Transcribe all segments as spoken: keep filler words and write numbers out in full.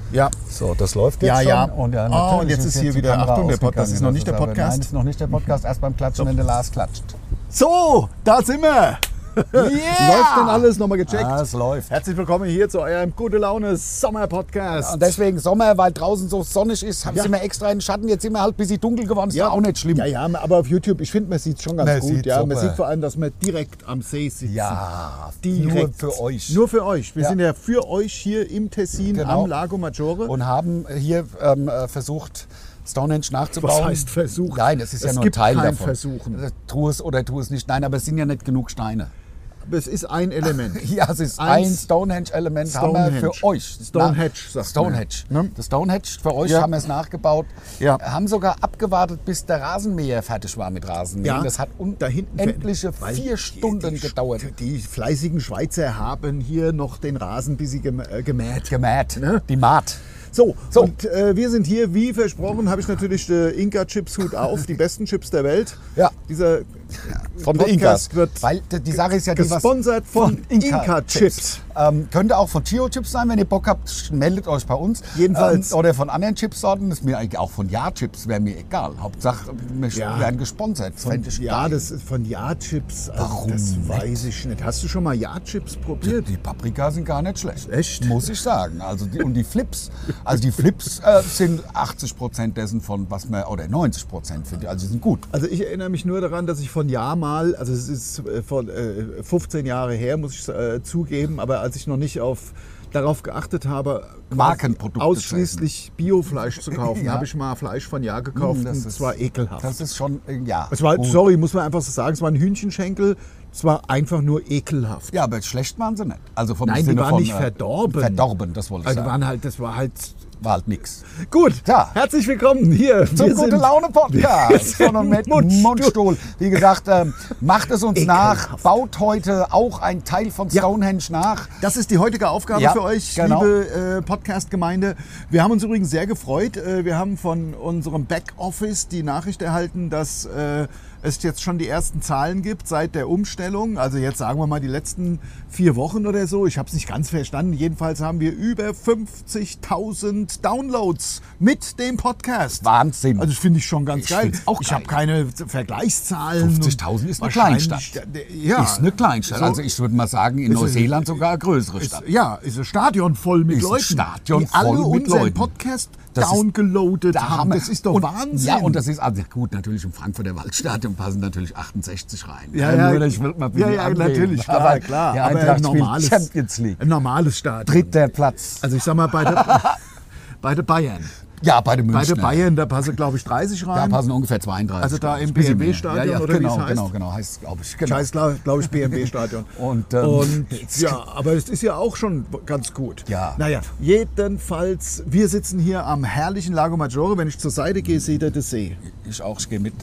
Ja. So, das läuft jetzt Ja, schon. ja. Und, ja, Oh, und jetzt ist hier die wieder, Kamera Achtung, der Pod- das ausgegangen. ist noch nicht der aber- Podcast? Nein, das ist noch nicht der Podcast. Erst beim Klatschen, wenn der Lars klatscht. So, da sind wir. Yeah! Läuft denn alles? Nochmal gecheckt? Ja, es läuft. Herzlich willkommen hier zu eurem Gute Laune Sommer-Podcast. Und deswegen Sommer, weil draußen so sonnig ist, haben Ja. sind wir extra in den Schatten. Jetzt sind wir halt ein bisschen dunkel geworden. Ist ja auch nicht schlimm. Ja, ja, aber auf YouTube, ich finde, man sieht es schon ganz Man gut. sieht Ja. Man super. sieht vor allem, dass wir direkt am See sitzen. Ja, direkt. nur für euch. Nur für euch. Wir Ja. sind ja für euch hier im Tessin Genau. am Lago Maggiore. Und haben hier ähm, äh, versucht, Stonehenge nachzubauen. Was heißt versucht? Nein, es ist ja Es nur ein gibt Teil kein davon. Versuchen. Äh, Tu es oder tu es nicht. Nein, aber es sind ja nicht genug Steine. Es ist ein Element. Ja, es ist ein Eins- Stonehenge-Element haben wir Stonehenge. für euch. Stonehenge, Na, sagt Stonehenge. man. Ne? Das Stonehenge, für euch Ja. haben wir es nachgebaut. Ja. Haben sogar abgewartet, bis der Rasenmäher fertig war mit Rasenmähen. Ja, Das hat da hinten unendliche weil vier die- Stunden die, gedauert. Die fleißigen Schweizer haben hier noch den Rasen bis sie gem- äh, gemäht. Gemäht. Ne? Die Maat. So, So. und äh, wir sind hier, wie versprochen, habe ich natürlich den Inka-Chips-Hut auf, die besten Chips der Welt. Ja. Dieser Von der Podcast Inkas. wird Weil die, die Sache ist ja, die was gesponsert von Inka-Chips. Ähm, könnte auch von Chio-Chips sein, wenn ihr Bock habt, meldet euch bei uns. Jedenfalls. Ähm, oder von anderen Chipsorten, ist mir eigentlich auch von Ja-Chips, wäre mir egal. Hauptsache, wir Ja. werden gesponsert. Das fänd ich Ja, geil. das ist von Ja-Chips. Also Warum das nicht? weiß ich nicht. Hast du schon mal Ja-Chips probiert? Die Paprika sind gar nicht schlecht. Echt? Muss ich sagen. Also die, und die Flips, also die Flips äh, sind achtzig Prozent dessen von was man, oder neunzig Prozent finde ich, also die sind gut. Also ich erinnere mich nur daran, dass ich von Ja mal, also es ist äh, von äh, fünfzehn Jahre her, muss ich äh, zugeben, aber als ich noch nicht auf, darauf geachtet habe, quasi Markenprodukte ausschließlich Biofleisch zu kaufen, Ja. habe ich mal Fleisch von Ja gekauft Das und ist- es war ekelhaft. Das ist schon, äh, ja. Es war, gut. sorry, muss man einfach so sagen, es war ein Hühnchenschenkel, es war einfach nur ekelhaft. Ja, aber schlecht waren sie nicht. Also vom Nein, die Sinne waren von, nicht äh, verdorben. Verdorben, das wollte ich Also die sagen. waren halt, das war halt War halt nix. gut. Ja. Herzlich willkommen hier Zum Wir Gute sind- Laune Podcast wir von und mit sind Mundstuhl. Mundstuhl. Wie gesagt, ähm, macht es uns Ekelhaft. nach, baut heute auch ein Teil von Ja. Stonehenge nach. Das ist die heutige Aufgabe Ja, für euch, genau. liebe äh, Podcast-Gemeinde. Wir haben uns übrigens sehr gefreut. Äh, wir haben von unserem Backoffice die Nachricht erhalten, dass äh, es jetzt schon die ersten Zahlen gibt seit der Umstellung. Also jetzt sagen wir mal die letzten vier Wochen oder so. Ich habe es nicht ganz verstanden. Jedenfalls haben wir über fünfzigtausend Downloads mit dem Podcast. Wahnsinn. Also das finde ich schon ganz Ich geil. find's auch ich geil. habe keine Vergleichszahlen. fünfzigtausend ist eine Wahrscheinlich- Kleinstadt. Ja. Ist eine Kleinstadt. So- Also ich würde mal sagen, in Ist es- Neuseeland sogar eine größere Ist, Stadt. ja, ist ein Stadion voll mit Ist ein Leuten, Stadion die alle voll mit unseren Leuten. Podcast Das ist downgeloadet der haben. Hammer. Das ist doch und, Wahnsinn. Ja, und das ist also gut, natürlich im Frankfurter Waldstadion passen natürlich achtundsechzig rein. ja, ja, Nur, ich will mal ein bisschen ja, ja, angeben. natürlich, klar, Aber klar. Die aber Eintracht ein spielt normales, Champions League. ein normales Stadion. Dritter Platz. Also ich sag mal, bei der, bei der Bayern. Ja, bei den Bei Münchner. der Bayern, da passen, glaube ich, dreißig Da rein. passen ungefähr zweiunddreißig. Also da im Bisschen B M mehr. W-Stadion ja, ja, oder wie genau, es heißt? Genau, genau, heißt glaube ich. Genau. Scheiß, glaube ich, B M W-Stadion. Und, ähm, Und ja, aber es ist ja auch schon ganz gut. Ja. Naja, jedenfalls, wir sitzen hier am herrlichen Lago Maggiore. Wenn ich zur Seite gehe, seht ihr den See. Ich auch, ich gehe mit.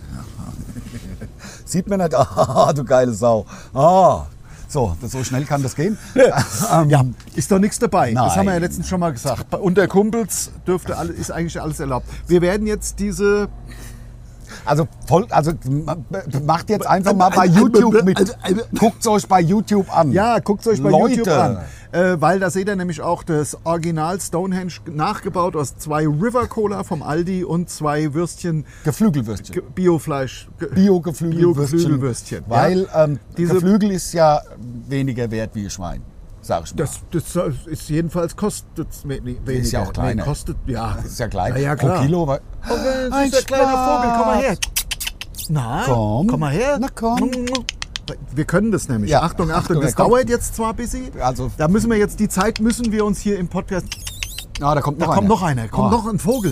Sieht man nicht? Ah, du geile Sau. Ah. So, das, so schnell kann das gehen. ähm, Ja, ist doch nichts dabei. Das Nein. haben wir ja letztens schon mal gesagt. Bei- Unter Kumpels dürfte alle, ist eigentlich alles erlaubt. Wir werden jetzt diese... Also, voll, also ma- macht jetzt einfach mal bei YouTube mit. Guckt es euch bei YouTube an. Ja, guckt es euch bei Leute. YouTube an. Äh, weil da seht ihr nämlich auch das Original Stonehenge nachgebaut aus zwei River Cola vom Aldi und zwei Würstchen Geflügelwürstchen. Ge- Biofleisch. Ge- Bio-Geflügelwürstchen. Bio-Geflügelwürstchen. Weil Ja. ähm, Diese- Geflügel ist ja weniger wert wie Schwein, sag ich mal. Das, das ist jedenfalls kostet weniger. Ist ja auch kleiner. Nee, kostet, ja. Das ist ja klein. Ja, ja, klar. Pro Kilo. Weil, Okay, Ein süßer kleiner Spaß. Vogel, komm mal her. Na, Komm. komm mal her. Na, komm. Wir können das nämlich. Ja. Achtung, Achtung, Achtung, das komm. dauert jetzt zwar ein bisschen. Also- da müssen wir jetzt, die Zeit müssen wir uns hier im Podcast. ah, da kommt Da noch kommt einer. noch einer, kommt Oh. noch ein Vogel.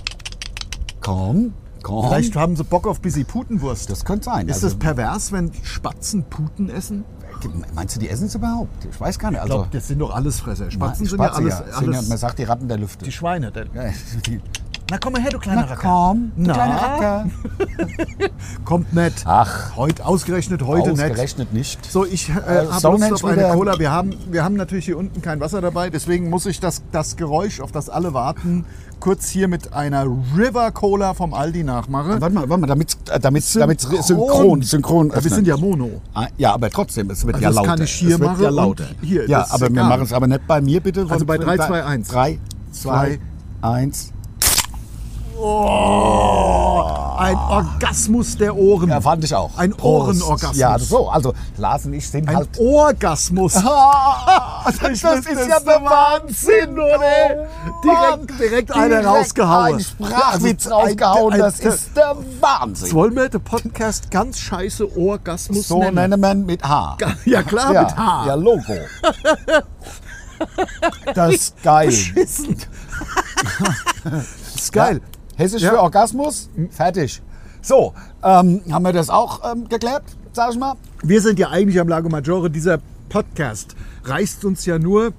Komm, komm. Vielleicht haben sie Bock auf ein bisschen Putenwurst. Das könnte sein. Ist Also, das pervers, wenn Spatzen Puten essen? Meinst du, die essen es überhaupt? Ich weiß gar nicht. Ich Also, glaube, das sind doch alles-Fresser. Spatzen sind Spatzen, ja alles. Sind ja, alles man sagt die Ratten der Lüfte. die Schweine. Der, Ja, die, na komm mal her, du kleiner na Racker. komm, du Na? kleiner Racker. Kommt nicht. Ach. Heute, ausgerechnet heute nicht. Ausgerechnet nicht. So, ich äh, habe Stonehenge Lust auf eine wieder- Cola. Wir haben, wir haben natürlich hier unten kein Wasser dabei, deswegen muss ich das, das Geräusch, auf das alle warten, kurz hier mit einer River Cola vom Aldi nachmachen. Warte mal, warte mal, damit, äh, damit, damit Synchron. synchron, synchron Ja, wir öffnen. sind ja Mono. Ah, ja, aber trotzdem, es wird Also ja das lauter. kann ich hier es wird machen ja und lauter. hier, ja, das ist aber wir egal. machen es aber nicht bei mir, bitte. Also bei Von- drei, zwei, eins. drei, zwei, eins. Oh, ein Orgasmus der Ohren. Ja, fand ich auch. Ein Prost. Ohrenorgasmus. Ja, so, also Lars und ich sind Ein halt... Orgasmus. Ah, das, das, Das ist ja der Wahnsinn, oder? Direkt, direkt einer rausgehauen. Ein Sprachwitz Ja, also rausgehauen, ein- das ein- ist der Wahnsinn. Jetzt wollen wir den Podcast ganz scheiße Orgasmus So nennen. nennt man mit H. Ja klar, Ja, mit H. ja, Logo. Das ist geil. Beschissen. Das ist geil. Ja, Hessisch Ja. für Orgasmus, fertig. So, ähm, haben wir das auch ähm, geklärt, sag ich mal? Wir sind ja eigentlich am Lago Maggiore. Dieser Podcast reißt uns ja nur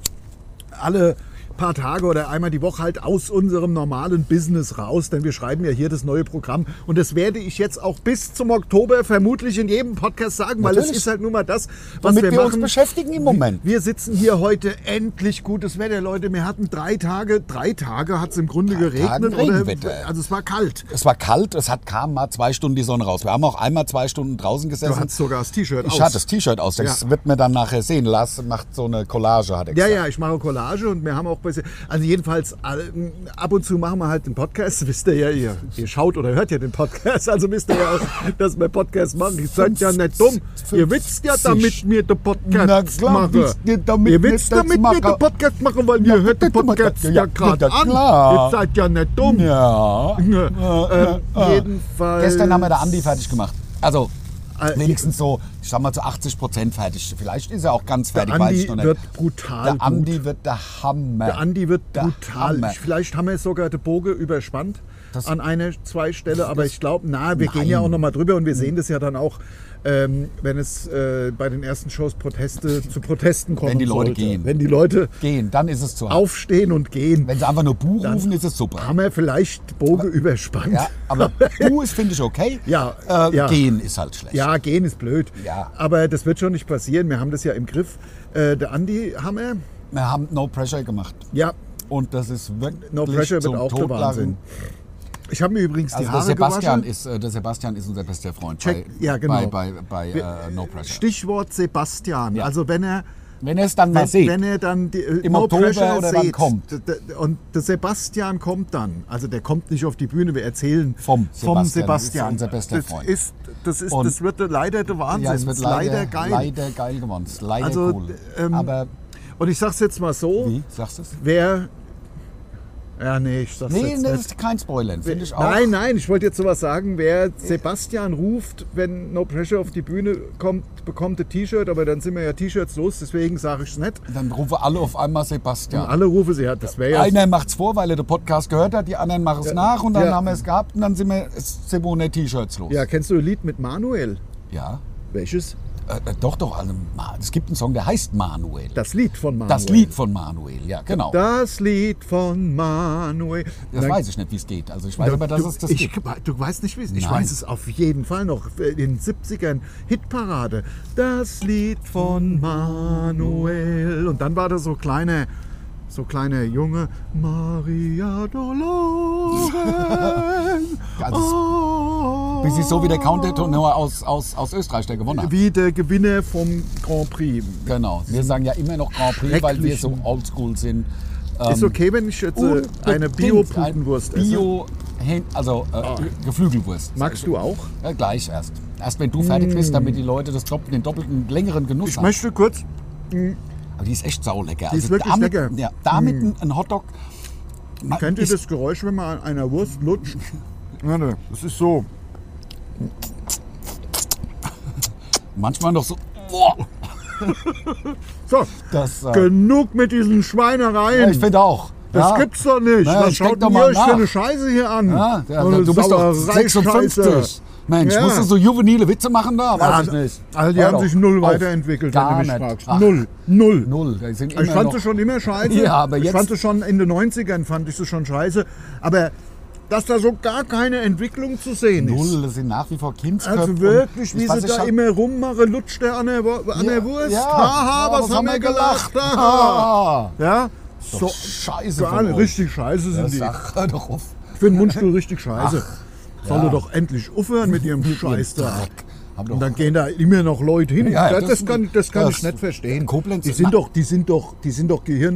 alle paar Tage oder einmal die Woche halt aus unserem normalen Business raus, denn wir schreiben ja hier das neue Programm und das werde ich jetzt auch bis zum Oktober vermutlich in jedem Podcast sagen, weil Natürlich. es ist halt nun mal das, was Womit wir, wir machen. uns beschäftigen im Moment. Wir sitzen hier heute, endlich gutes Wetter, Leute. Wir hatten drei Tage, drei Tage hat es im Grunde geregnet. Tagen Oder, Regenwetter. also es war kalt. Es war kalt, es hat, kam mal zwei Stunden die Sonne raus. Wir haben auch einmal zwei Stunden draußen gesessen. Du hattest sogar das T-Shirt aus. Ich hatte das T-Shirt aus, das Ja. wird mir dann nachher sehen. Lars macht so eine Collage, hat er Ja, gesagt. ja, ich mache Collage und wir haben auch bisschen, also jedenfalls all- ab und zu machen wir halt den Podcast, wisst ihr ja, ihr, ihr schaut oder hört ja den Podcast, also wisst ihr ja auch, dass wir Podcast machen. Ihr seid ja nicht dumm, ihr wisst ja, damit wir den Podcast Na klar, machen. wisst ihr, damit ihr wir wisst, das damit wir machen. den Podcast machen, weil ihr hört den das- Podcast ja, ja gerade ja, an. klar. Ihr seid ja nicht dumm. Ja. Ähm, jedenfalls. Gestern haben wir der Andi fertig gemacht. Also Äh, wenigstens so, ich sag mal zu achtzig Prozent fertig. Vielleicht ist er auch ganz Der fertig, weiß Andi ich noch nicht. wird brutal der gut. Andi wird der Hammer. Der Andi wird Der brutal. Hammer. Ich, vielleicht haben wir sogar den Bogen überspannt Das- an eine, zwei Stelle, aber ich glaube, na, wir gehen ja Nein. auch noch mal drüber und wir sehen das ja dann auch, ähm, wenn es äh, bei den ersten Shows Proteste zu Protesten kommen Wenn die Leute sollte. gehen. Wenn die Leute Gehen, dann ist es zu hart. aufstehen und gehen, Wenn sie einfach nur Bu rufen, ist es super. haben wir vielleicht Bogen überspannt. Ja, aber Bu ist, finde ich, okay. Ja, äh, ja. Gehen ist halt schlecht. Ja, gehen ist blöd. Ja. Aber das wird schon nicht passieren. Wir haben das ja im Griff. Äh, der Andi haben wir. Wir haben No Pressure gemacht. Ja, Und das ist wirklich No Pressure wird zum auch der Totlachen. Wahnsinn. Ich habe mir übrigens die Also der Haare Sebastian, gewaschen. ist, äh, der Sebastian ist unser bester Freund Check- bei, ja, genau. bei, bei, bei äh, No Pressure. Stichwort Sebastian. Ja. Also wenn er, Wenn ihr es dann mal wenn, seht, wenn er dann die, äh, Im No Oktober Pressure oder wann seht, kommt. d- d- und der Sebastian kommt dann. Also der kommt nicht auf die Bühne, wir erzählen Vom vom Sebastian. Sebastian. Ist unser bester das Freund. Ist, das, ist, Und- das wird leider der Wahnsinn. ja, es wird ist leider, geil. leider geil geworden. Es ist leider Also, cool. ähm, Aber Und ich sag's jetzt mal so, wie, sagst du es? wer... Ja, nee, ich sag's Nee, jetzt das nicht. ist kein Spoilern, finde ich auch. Nein, nein, ich wollte jetzt sowas sagen. Wer Sebastian ruft, wenn No Pressure auf die Bühne kommt, bekommt ein T-Shirt, aber dann sind wir ja T-Shirts los, deswegen sage ich es nicht. Dann rufen alle auf einmal Sebastian. Alle rufen sie, ja, das wäre ja... Einer macht's vor, weil er den Podcast gehört hat, die anderen machen es nach und dann ja. haben wir es gehabt und dann sind wir Simone T-Shirts los. Ja, kennst du ein Lied mit Manuel? Ja. Welches? Äh, äh, doch, doch. Also, Ma- es gibt einen Song, der heißt Manuel. Das Lied von Manuel. Das Lied von Manuel, ja, genau. Das Lied von Manuel. Das Na, weiß ich nicht, wie es geht. Also ich weiß du, aber, dass du, es das ich, gibt. Du weißt nicht, wie es ist. Ich Nein. weiß es auf jeden Fall noch. In den siebzigern Hitparade. Das Lied von Manuel. Und dann war da so kleine, so kleine Junge. Maria Dolores. Also, oh, Bis ich so wie der Countertenor aus, aus, aus Österreich, der gewonnen hat. wie der Gewinner vom Grand Prix. Genau. Wir sagen ja immer noch Grand Prix, weil wir so Schrecklichen- oldschool sind. Ist okay, wenn ich jetzt äh, Und eine Dings, Bio-Putenwurst ein esse? Bio, Hen- also äh, Geflügelwurst. Magst du auch? Ja, gleich erst. Erst wenn du fertig bist, damit die Leute das dopp- den doppelten, längeren Genuss Ich haben. möchte kurz... Aber die ist echt saulecker. Die ist wirklich damit, lecker. Ja, damit ein- ein Hotdog. Ma- Kennt ihr ist- das Geräusch, wenn man an einer Wurst lutscht? Warte, das ist so. Manchmal noch so. Boah, So, das, äh, genug mit diesen Schweinereien. ja, ich finde auch. das ja. gibt's doch nicht. Ja, Was steck schaut doch denn mal ihr euch nach. für eine Scheiße hier an? Ja, ja, So eine du bist doch Sauerei-Scheiße. sechsundfünfzig. Mensch, Ja. musst du so juvenile Witze machen da? Weiß Ja, ich nicht. also die Hör haben doch sich null auf. weiterentwickelt, Gar wenn du mich nicht. fragst. Ach, Null. Null. Null. Die sind Ich immer fand noch, sie schon immer scheiße. Ja, aber ich jetzt- fand sie schon in den neunzigern fand ich sie schon scheiße. Aber dass da so gar keine Entwicklung zu sehen ist. Null, das sind nach wie vor Kindsköpfe. Also wirklich, und wie ich weiß sie nicht, da ich immer rummachen, lutscht der an der, Wo- an der Wurst. Ja, Haha, ja, was, haben wir gelacht? Haha. Ah, Ja, so so scheiße gar von nicht, euch. richtig scheiße sind Das die. sag, hör doch auf. Ich finde Mundstuhl richtig scheiße. Sollen ja. wir doch endlich aufhören mit ihrem Scheiß da. Dreck. Hab doch- Und dann gehen da immer noch Leute hin. Ja, das, das- das kann, das kann das- ich nicht verstehen. Koblenz- die sind doch, die sind doch, die sind doch Gehirn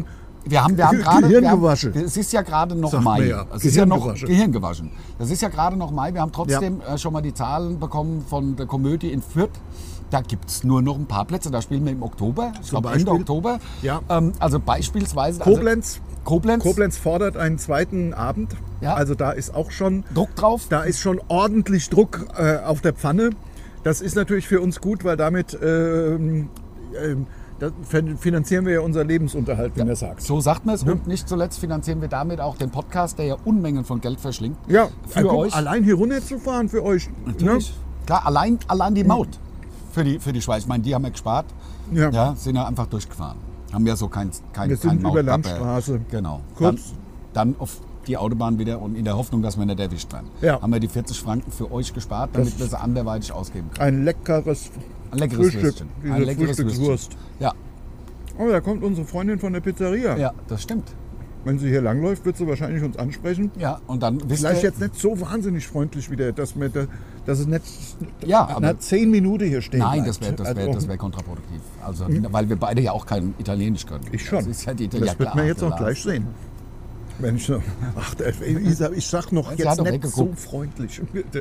Wir haben, wir haben gerade, Gehirngewaschen. wir haben, es ist ja gerade noch Sagt man Mai. ja. Es ist ja noch Gehirngewaschen. Gehirngewaschen. Das ist ja gerade noch Mai. Wir haben trotzdem äh, schon mal die Zahlen bekommen von der Komödie in Fürth. Da gibt es nur noch ein paar Plätze. Da spielen wir im Oktober. Ich glaube Ende Beispiel? Oktober. Ja. Ähm, also beispielsweise. Koblenz. Also, Koblenz. Koblenz fordert einen zweiten Abend. Ja. Also da ist auch schon Druck drauf. Da ist schon ordentlich Druck äh, auf der Pfanne. Das ist natürlich für uns gut, weil damit ähm, ähm, das finanzieren wir ja unser Lebensunterhalt, wenn er sagt. So sagt man es. Und nicht zuletzt finanzieren wir damit auch den Podcast, der ja Unmengen von Geld verschlingt. Ja, für guck, euch. allein hier runterzufahren für euch. Natürlich. Ne? Klar, allein, allein die Maut für die, für die Schweiz. Ich meine, die haben ja gespart. Ja. Ja, sind ja einfach durchgefahren. Haben ja so kein, kein, Wir sind kein über Mautpappe. Landstraße. Genau. Kurz. Dann, dann auf die Autobahn wieder und in der Hoffnung, dass wir nicht erwischt werden. Ja. Haben wir die vierzig Franken für euch gespart, damit Das- wir sie anderweitig ausgeben können. Ein leckeres, Ein leckeres Frühstück. Würstchen. Diese Ein leckeres Frühstückswurst. Würstchen. Ja, Oh, da kommt unsere Freundin von der Pizzeria. ja, das stimmt. Wenn sie hier langläuft, wird sie wahrscheinlich uns ansprechen. Ja, und dann wisst Vielleicht ihr, jetzt nicht so wahnsinnig freundlich wieder, dass, wir da, dass es nicht Ja, nach aber- zehn Minuten hier stehen nein, bleibt. das wäre das wär, Also, das wär kontraproduktiv. Also, weil wir beide ja auch kein Italienisch können. Ich schon. Das ist ja die, Das ja, wird klar, man jetzt der auch Lars. gleich sehen. Wenn ich, so- ach, der- Isa, ich sag noch Sie jetzt hat doch nicht so weggeguckt. freundlich.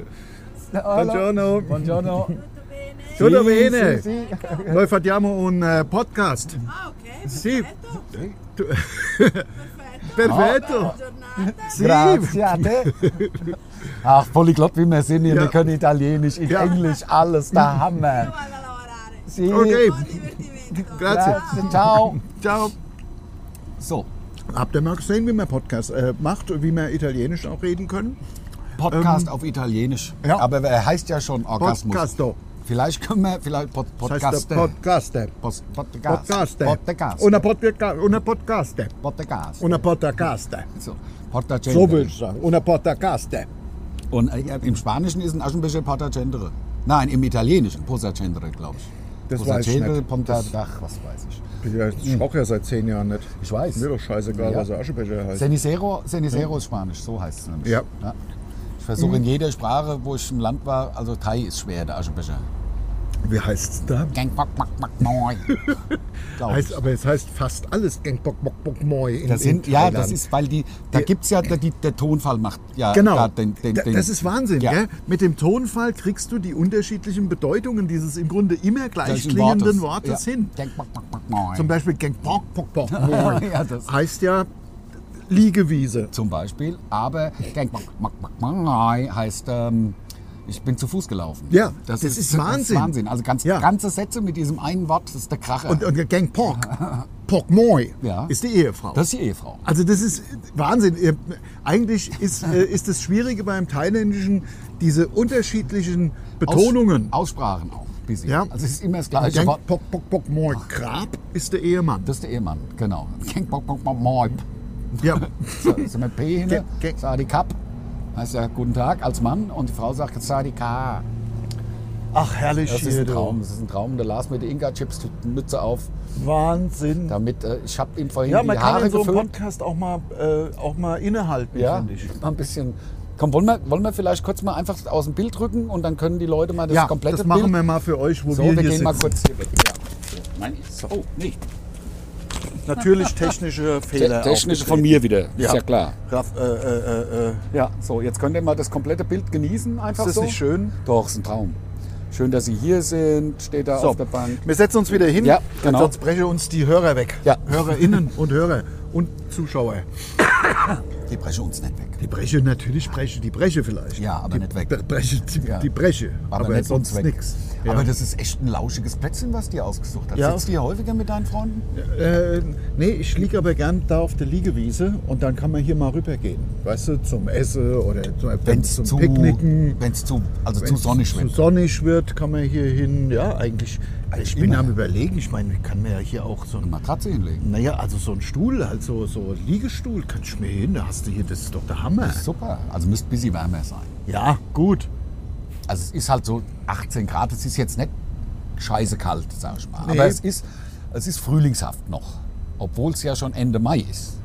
Hallo. Buongiorno. Buongiorno. Tutto Sì, bene. sì, sì. Noi facciamo un eh, podcast. Ah, ok. Sì. Perfetto. Tu- Perfetto. Perfetto. Buona giornata. Sì. Grazie a te. Ach, polyglott wie wir sind hier. Ja. Wir können Italienisch, Ja. Englisch, alles. Der Hammer. Io vado a lavorare. Sì. Okay. Buon divertimento. Grazie. Grazie. Ciao. Ciao. So, Habt ihr mal gesehen, wie man Podcast äh, macht, wie wir Italienisch auch reden können? Podcast auf Italienisch. ja. Aber er heißt ja schon Orgasmus. Podcasto. Vielleicht können wir, vielleicht Pod Das heißt der Podcaster. Podcaster. Post- Podcast. Podcaster. Podcaster. Una podca- una podcaster. Podcaster. Una podcaster. So, Portagente. So würde ich sagen. Una podcaster. Und äh, im Spanischen ist ein Aschenbecher Portagente. Nein, im Italienischen Posagente, glaube ich. Das weiß ich nicht. Ponta, Das- ach, was weiß ich. Ich rauche ja seit zehn Jahren nicht. Ich weiß. Mir doch scheißegal, Ja. was der Aschebecher heißt. Cenicero, Cenicero ist Spanisch, so heißt es nämlich. Ja. Ich versuche in jeder Sprache, wo ich im Land war, also Thai ist schwer, der Aschenbecher. Wie heißt es da? Gang, bock, bock, bock, moi. Glaub Heißt, ich. aber es heißt fast alles Gang Bok Bok Bok Moi in, Das sind, in ja, Thailand. das ist, weil die, da Die- gibt es ja, der, die, der Tonfall macht ja Genau, da den, den, Da- den, das ist Wahnsinn. Ja. Gell? Mit dem Tonfall kriegst du die unterschiedlichen Bedeutungen dieses im Grunde immer gleich gleichen klingenden Wortes, ja. hin. Gang, bock, bock, bock, moi. Zum Beispiel Gang Bok Bok Bok Moi Ja, das- heißt ja Liegewiese. Zum Beispiel, aber Gang, bock, bock, bock, moi heißt, ähm, ich bin zu Fuß gelaufen. Ja, das ist Wahnsinn. Das ist Wahnsinn. Also ganz, Ja. ganze Sätze mit diesem einen Wort, das ist der Kracher. Und, und Gang Pok, Pok Moi Ja. ist die Ehefrau. das ist die Ehefrau. Also das ist Wahnsinn. Ihr- Eigentlich ist, äh, ist das Schwierige beim Thailändischen diese unterschiedlichen Betonungen. Aus, Aussprachen auch. Bisschen. Ja. Also es ist immer das gleiche Gang Wort. Pok Pok Pok Moi Grab ist der Ehemann. Das ist der Ehemann, genau. Gang, bock, bock, bock, moi. Ja. So, ist mit P hin, Gang- Gang- Sadi Kap. Heißt ja guten Tag als Mann und die Frau sagt Sadi K. Ach, herrlich Das ist hier, ein du. Traum. Das ist ein Traum. Der las mit der Inga-Chips die Mütze auf. Wahnsinn. Damit, äh, ich habe ihm vorhin Ja, man die kann Haare in so einem geföhnt. Podcast auch mal, äh, auch mal innehalten, Ja, finde ich. mal ein bisschen. Komm, wollen wir, wollen wir vielleicht kurz mal einfach aus dem Bild rücken und dann können die Leute mal das Ja, komplette das machen Bild. wir mal für euch, wo So, wir wir hier gehen sitzen. mal kurz hier weg. Ja. So, nein, so, oh, nee. Natürlich technische Fehler. Technische von aufgetreten. mir wieder, ist ja klar. Raff, äh, äh, äh, Ja, so, jetzt könnt ihr mal das komplette Bild genießen. Einfach ist das so. nicht schön? Doch, ist ein Traum. Schön, dass Sie hier sind, steht da So, auf der Bank. wir setzen uns wieder hin, Ja, genau. sonst brechen uns die Hörer weg. Ja. Hörerinnen und Hörer und Zuschauer. Die brechen uns nicht weg. Die Breche, natürlich breche die Breche vielleicht. Ja, aber die nicht weg. Bre- Breche, die, Ja. die Breche, Aber, aber, nicht sonst uns weg. nichts. Ja. Aber das ist echt ein lauschiges Plätzchen, was die ausgesucht hat. Ja. Sitzt du hier häufiger mit deinen Freunden? Äh, nee, ich liege aber gern da auf der Liegewiese und dann kann man hier mal rübergehen. Weißt du, zum Essen oder zum, Wenn's zum zu, Picknicken. Wenn's zu, also zu Wenn's sonnig zu wird. sonnig wird, kann man hier hin. Ja, eigentlich. Also ich bin Immer. am Überlegen, ich meine, ich kann mir ja hier auch so Eine ein. Matratze hinlegen. Naja, also so ein Stuhl, halt so, so Liegestuhl, kann ich mir hin. Da hast du hier, das ist doch der Hammer. Super. Also müsste ein bisschen wärmer sein. Ja, gut. Also es ist halt so achtzehn Grad. Es ist jetzt nicht scheiße kalt, sag ich mal. Nee. Aber es ist, es ist frühlingshaft noch. Obwohl es ja schon Ende Mai ist.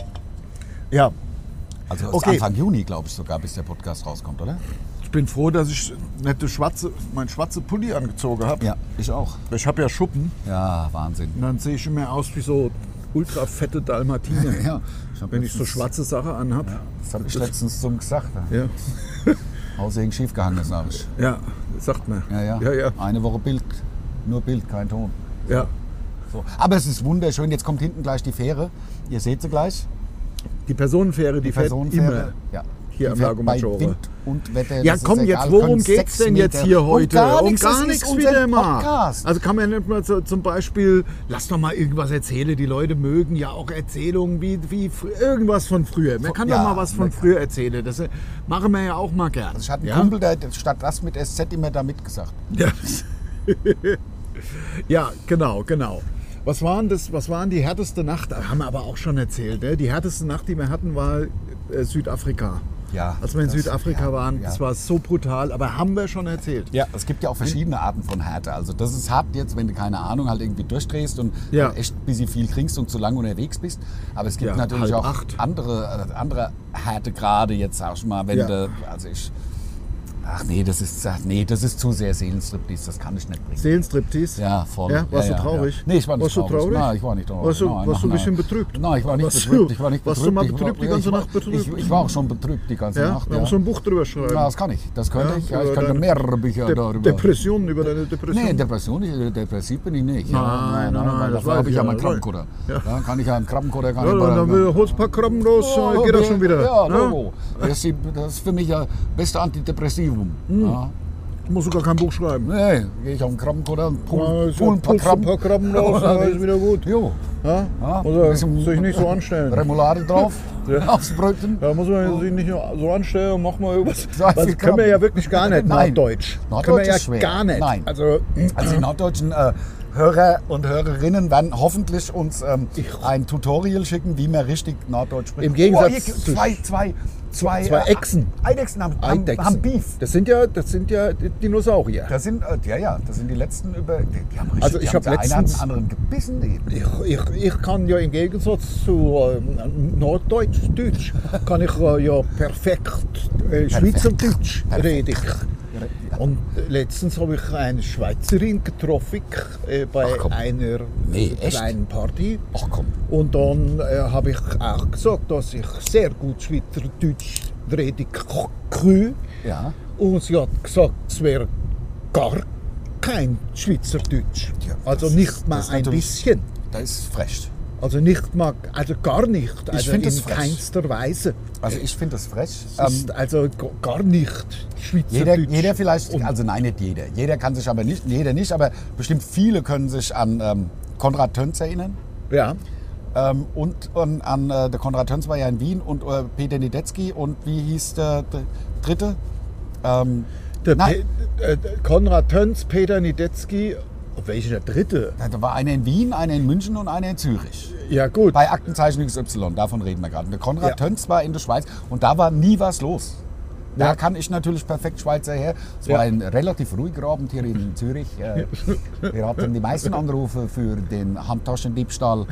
Ja, Also es ist Okay. Anfang Juni, glaube ich sogar, bis der Podcast rauskommt, oder? ich bin froh, dass ich nicht das schwarze, mein schwarze Pulli angezogen habe. Ja, ich auch. Ich habe ja Schuppen Ja, Wahnsinn. und dann sehe ich immer aus wie so ultra fette Dalmatiner. Ja, ich hab Wenn ich so letztens- schwarze Sache anhab. Ja, das habe ich letztens zum gesagt. Ja, Haussegen schiefgehangen, sag ich. ja, sagt man. Ja, ja. ja, ja. Eine Woche Bild, nur Bild, kein Ton. ja. So. Aber es ist wunderschön, jetzt kommt hinten gleich die Fähre. Ihr seht sie gleich. Die Personenfähre, die, Die fährt Personenfähre. immer. Ja. Hier Die am fährt Lago bei Maggiore. Wind und Wetter. Ja, das ist komm, egal, jetzt, worum können geht's sechs denn jetzt Meter- hier heute? Um gar um nichts, gar es ist nichts unser wieder mal. Podcast. Also kann man ja nicht mal so, zum Beispiel, lass doch mal irgendwas erzählen. Die Leute mögen ja auch Erzählungen wie, wie fr- irgendwas von früher. Man kann Ja, doch mal was von man kann. früher erzählen. Das äh, machen wir ja auch mal gern. Also ich hatte einen ja? Kumpel, der hat statt das mit S Z immer da mitgesagt. Ja. Ja, genau, genau. Was waren das? Was waren die härteste Nacht? Haben wir aber auch schon erzählt. Ne? Die härteste Nacht, die wir hatten, war äh, Südafrika. Ja, Als wir in das- Südafrika ja, waren, ja. das war so brutal. Aber haben wir schon erzählt. Ja, es gibt ja auch verschiedene Arten von Härte. Also das ist hart jetzt, wenn du keine Ahnung halt irgendwie durchdrehst und Ja. halt echt ein bisschen viel trinkst und zu lange unterwegs bist. Aber es gibt Ja, natürlich halb auch acht. andere, äh, andere Härtegrade jetzt sag ich mal, wenn Ja. du, also ich, ach nee, das ist, ach nee, das ist zu sehr Seelenstriptease, das kann ich nicht bringen. Seelenstriptease? Ja, voll. Ja, warst ja, du ja, traurig? Ja. Nee, ich war nicht Warst du traurig. traurig? Nein, ich war nicht traurig. Warst du- nein, warst du ein nein, bisschen nein. betrübt? Nein, ich war nicht Warst du- betrübt. Ich war nicht warst du betrübt. mal Ich war- betrübt die ganze ich war- Nacht betrübt? Ich, ich war auch schon betrübt die ganze Ja, Nacht. wir haben Ja. so ein Buch drüber schreiben. Ja, das kann ich. Das könnte Ja, ich. Ja, ich über könnte deine mehrere Bücher De darüber. Depressionen, über deine Depression. Nee, Depression, ich, depressiv bin ich nicht. Nein, nein, nein, weil das dafür weiß habe ich ich ja ja, meinen das Krabbenkutter. weiß ich. Ja. kann ich ja einen Krabbenkutter. Kann Ja, ich dann, dann mal- holst du ein paar Krabben raus, Ja, äh, geht das schon wieder. Ja, Ne? Logo. Das ist, die- das ist für mich ja beste Antidepressivum. Ja. Musst du gar kein Buch schreiben. Nee, gehe ich auf den Krabbenkutter und Ja, pull, so pull ein paar pulst Krabben. ein paar Krabben raus, dann ist wieder gut. Jo. Ja? Ja, Muss er bisschen sich nicht so anstellen. Remoulade drauf, Ja. aufs Brötchen. Da muss man sich nicht so anstellen und mach mal irgendwas. So viel Das können Krabben. wir ja wirklich gar nicht, Nein. Norddeutsch. Norddeutsch können wir ja ist schwer. gar nicht. Nein. Also, Also die norddeutschen äh, Hörer und Hörerinnen werden hoffentlich uns ähm, ein Tutorial schicken, wie man richtig Norddeutsch spricht. Im Gegensatz oh, hier, zu- zwei, zwei, zwei, zwei äh, Echsen. Eidechsen haben, haben, Eidechsen. haben Beef. Das sind ja, das sind ja Dinosaurier. Das sind, äh, ja, ja, das sind die letzten über. Die, die haben richtig, Also ich die haben hab der eine hat letztens- den anderen gebissen. Die, Ich, ich, ich kann ja im Gegensatz zu ähm, Norddeutsch, Deutsch, kann ich äh, ja perfekt äh, Schweizerdeutsch reden. Und letztens habe ich eine Schweizerin getroffen äh, bei Ach, komm. einer Nee, echt? kleinen Party. Ach komm. Und dann äh, habe ich auch gesagt, dass ich sehr gut Schweizerdeutsch rede, krü. Ja. Und sie hat gesagt, es wäre gar kein Schweizerdeutsch. Ja, also das- nicht mal das ist ein natürlich- bisschen. Das ist frech. Also nicht mal, also gar nicht. Also find das in frech. keinster Weise. Also ich finde das frech. Es Ähm, ist also g- gar nicht Jeder, Schweizerdeutsch. jeder vielleicht, Und also nein, nicht jeder. Jeder kann sich aber nicht, jeder nicht, aber bestimmt viele können sich an ähm, Konrad Töns erinnern. ja, Ähm, und, und an äh, der Konrad Töns war ja in Wien und äh, Peter Niedetzky und wie hieß der, der dritte? Ähm, der nein, Pe äh, Konrad Töns, Peter Niedetzky, welcher der dritte? da war einer in Wien, einer in München und einer in Zürich. Ja gut, Bei Aktenzeichen X Y, davon reden wir gerade. Der Konrad Ja. Töns war in der Schweiz und da war nie was los. Da Ja. kann ich natürlich perfekt Schweizer her. Es Ja. war ein relativ ruhiger Abend hier in Zürich. Äh, Wir hatten die meisten Anrufe für den Handtaschendiebstahl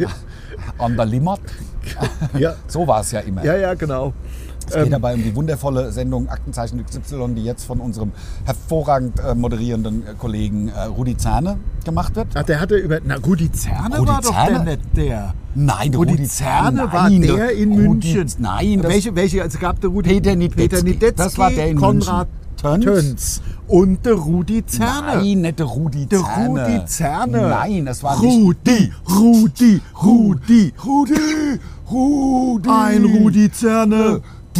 an der Limmat. ja, So war es ja immer. ja, ja, genau. Es geht dabei um die wundervolle Sendung Aktenzeichen X Y, die jetzt von unserem hervorragend äh, moderierenden äh, Kollegen äh, Rudi Zerne gemacht wird. Ach, der hatte über. Na, Rudi Zerne Rudi war doch der Zerne? nicht der. Nein, der Rudi Rudi Zerne Zerne, war nein, der der in Rudi- München. nein, das- welche, welche, also gab der Rudi Peter Niedetzky. Peter Niedetzky, Das war der in Konrad München. Töns. Töns und der Rudi Zerne. Nein, nicht der Rudi Der Zerne. Rudi Zerne. Nein, das war Rudi, Rudi, Rudi, Rudi, Rudi. ein Rudi Zerne.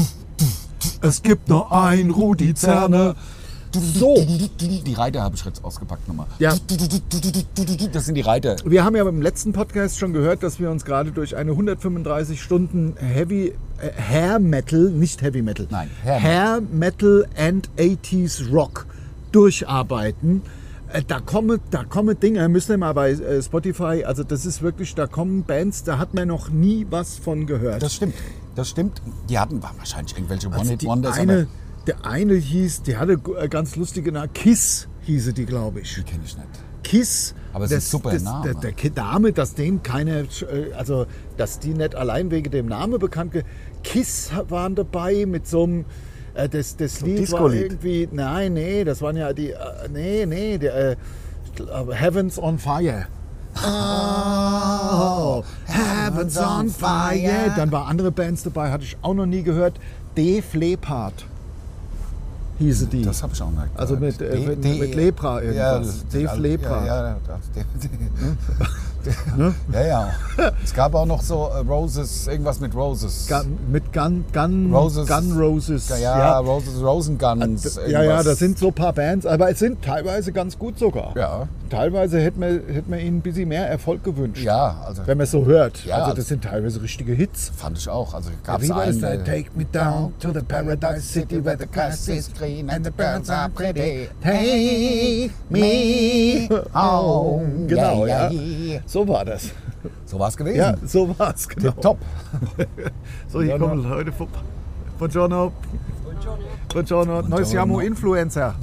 Es gibt nur ein Rudi Zerne. So, Die Reiter habe ich jetzt ausgepackt nochmal. ja, Das sind die Reiter. wir haben ja im letzten Podcast schon gehört, dass wir uns gerade durch eine hundertfünfunddreißig Stunden Heavy äh, Hair Metal, nicht Heavy Metal, Nein, Hair Hair Metal and achtziger Rock durcharbeiten. Äh, Da kommen, da kommen Dinge, müsst ihr mal bei äh, Spotify, also das ist wirklich, da kommen Bands, da hat man noch nie was von gehört. Das stimmt. Das stimmt. Die hatten wahrscheinlich irgendwelche Also die One-Hit-Wonders. eine, aber der eine hieß, der hatte äh, ganz lustige Namen, Kiss hieße die, glaube ich. die kenne ich nicht. Kiss. Aber es ist ein super Name. Der, der Dame, dass dem keine, äh, also dass die nicht allein wegen dem Namen bekannt ge- Kiss waren dabei mit so einem, äh, das, das Lied war Disco-Lied. irgendwie, nein, nee, das waren ja die, äh, nee, nee, der, äh, ich glaub, Heavens on Fire. Oh, Heaven's on Fire. Dann waren andere Bands dabei, hatte ich auch noch nie gehört. Def Leppard hieße die. Das habe ich auch nicht gehört. Also mit, äh, D- mit, D- mit Lepra irgendwas. Ja, Def ja, Leppard. Ja, ja, das- D- D- Ne? ja, ja. Es gab auch noch so äh, Roses, irgendwas mit Roses. Gun, mit Gun, Gun, Roses. Gun Roses. Ja, ja, Roses, Rosenguns. Ja, ja, irgendwas. das sind so ein paar Bands, aber es sind teilweise ganz gut sogar. Ja, Teilweise hätte man, hätte man ihnen ein bisschen mehr Erfolg gewünscht, ja, also wenn man es so hört. Ja, also also- das sind teilweise richtige Hits. fand ich auch. Also Ja, gab's wie war das einen, da? äh, Take me down to the paradise city where the grass is green and the birds are pretty. Take me home. Genau, ja. So war das. So war es gewesen. Ja, so war es, genau. Top. So, hier kommen Leute von Buongiorno. Buongiorno. Neues Jamo Influencer.